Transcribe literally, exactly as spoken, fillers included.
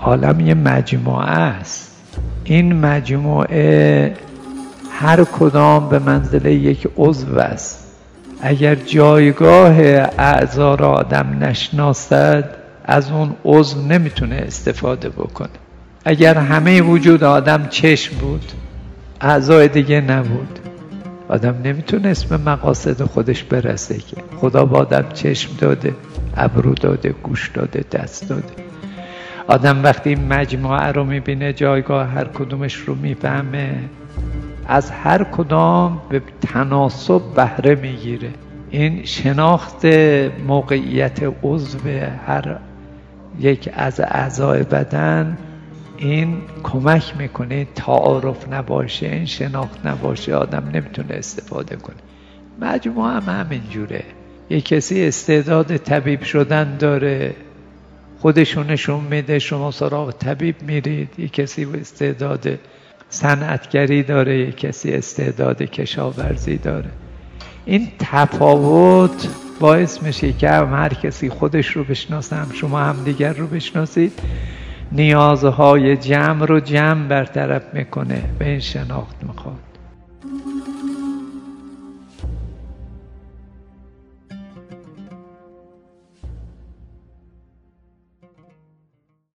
عالم یه مجموعه است. این مجموعه هر کدام به منزله یک عضو است. اگر جایگاه اعضا را آدم نشناسد از اون عضو نمیتونه استفاده بکنه. اگر همه وجود آدم چشم بود، اعضای دیگه نبود، آدم نمیتونست به مقاصد خودش برسه که خدا با آدم چشم داده، ابرو داده، گوش داده، دست داده. آدم وقتی این مجموعه رو میبینه، جایگاه هر کدومش رو میفهمه، از هر کدام به تناسب بهره میگیره. این شناخت موقعیت عضو هر یک از اعضای بدن این کمک میکنه. تعارف نباشه، این شناخت نباشه، آدم نمیتونه استفاده کنه. مجموعه هم همینجوره. یک کسی استعداد طبیب شدن داره، خودشونشون میده، شما سراغ طبیب میرید. یک کسی استعداد صنعتگری داره، یک کسی استعداد کشاورزی داره. این تفاوت باعث میشه که هر کسی خودش رو بشناسه، هم شما هم دیگر رو بشناسید. نیازهای جمع رو جمع برطرف میکنه، به این شناخت میخواد.